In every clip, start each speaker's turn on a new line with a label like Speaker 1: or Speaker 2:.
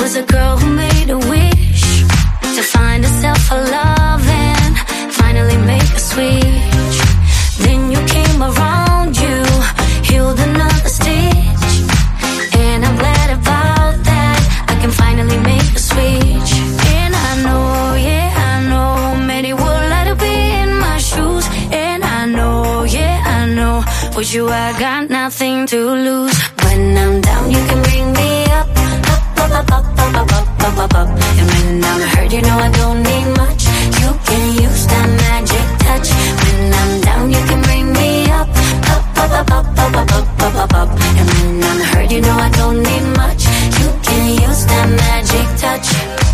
Speaker 1: was a girl who made a wish to find herself a love and finally make a switch. Then you came around, you healed another stitch, and I'm glad about that. I can finally make a switch. And I know, yeah, I know, many would like to be in my shoes. And I know, yeah, I know, with you I got nothing to lose. When I'm down, you can bring me up, up, up, up, up, up, up, up, up, up. And when I'm hurt, you know I don't need much. You can use that magic touch. When I'm down, you can bring me up, up, up, up, up, up, up, up, up, up, up. And when I'm hurt, you know I don't need much. You can use that magic touch.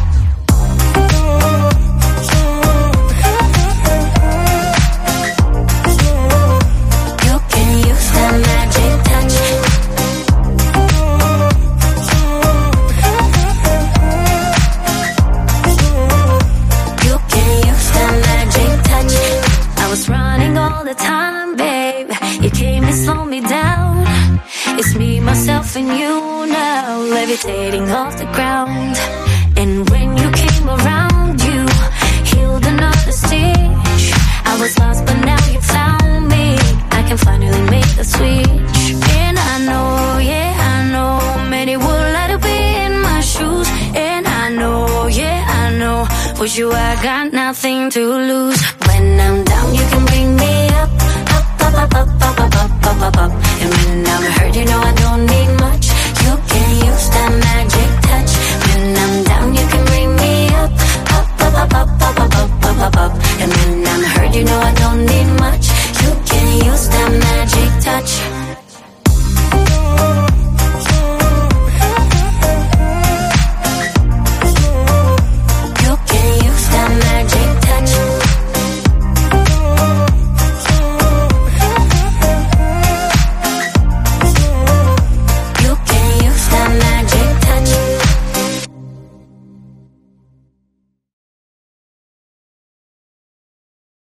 Speaker 1: You can use that magic touch. You can use that magic touch. I was running all the time, babe. You came and slowed me down. It's me, myself, and you now, levitating off the ground. And when you came around, you healed another stitch. I was lost, but now you found me. I can finally make the switch. And I know, yeah, I know, many would like to be in my shoes. And I know, yeah, I know, with you I got nothing to lose. When I'm down, you can bring me up, up, up, up, up, up, up, up, up, up, up. And when I'm hurt, you know I don't need much. You can use that magic touch. When I'm down, you can bring me up,